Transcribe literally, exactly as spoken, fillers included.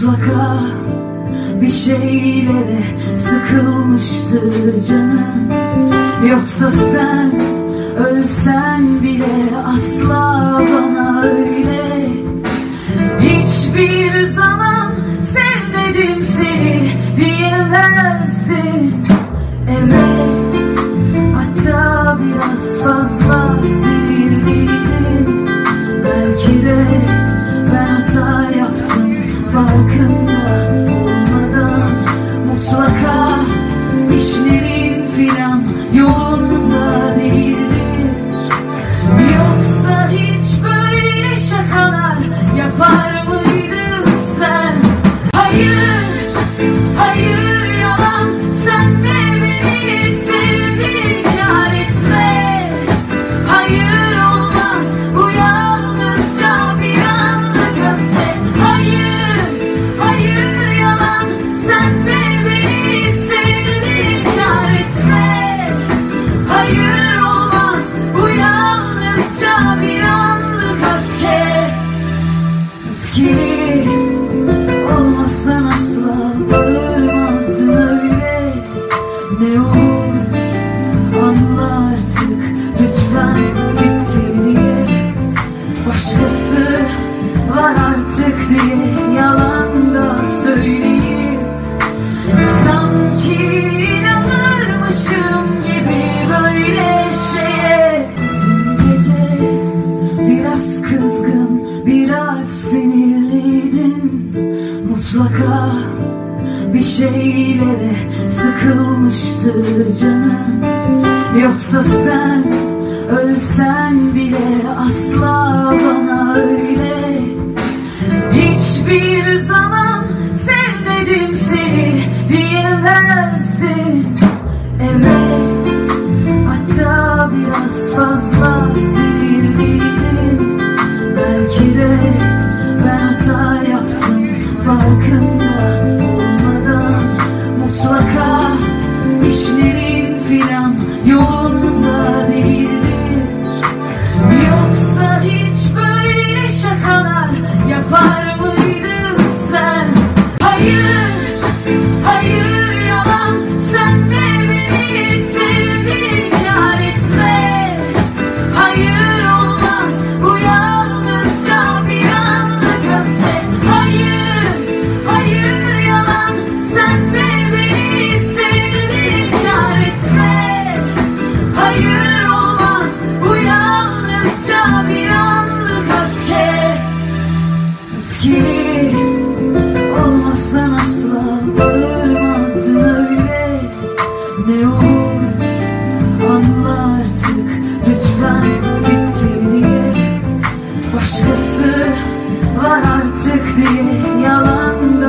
Mutlaka bir şeylere sıkılmıştı canım. Yoksa sen ölsen bile asla bana öyle hiçbir zaman sevmedim seni diyemezdim. Evet, hatta biraz fazla sinirliydim. Belki de ben hata yaptım farkında olmadan. Mutlaka işlerin filan yolunda değildir. Yoksa hiç böyle şakalar yapar mıydın sen? Hayır, hayır yalan, sen de beni sevdin, inkar etme. Hayır olmaz, bu yalnızca bir anlık öfke. Hayır, hayır yalan, sen de beni sevdin, inkar etme. Hayır olmaz, bu yalnızca bir anlık öfke. Öfkeli olmasan asla bağırmazdın öyle. Ne olur anla artık lütfen bitti diye. Başkası var artık diye yalan da söyleyip sanki inanırmışım gibi böyle şeye. Dün gece biraz kızgın, biraz sinirliydin. Mutlaka bir şeylere sıkılmıştı canım. Yoksa sen ölsen bile asla bana öyle hiçbir zaman sevmedim seni diyemezdim. Evet, hatta biraz fazla sinirliydim. Belki de ben hata yaptım farkında olmadan. Mutlaka işlerin filan yolunda değildir. Yoksa hiç böyle şakalar yapar mıydın sen? Hayır, hayır yalan, sen de beni sevdin, inkar etme. Hayır olmaz, bu yalnızca bir anlık öfke. Hayır, hayır yalan, sen de beni sevdin, inkar etme. Hayır olmaz, bu yalnızca bir anlık öfke. Öfkeli olmasan asla bağırmazdın öyle. Ne olur anla artık lütfen bitti diye. Başkası var artık diye yalan da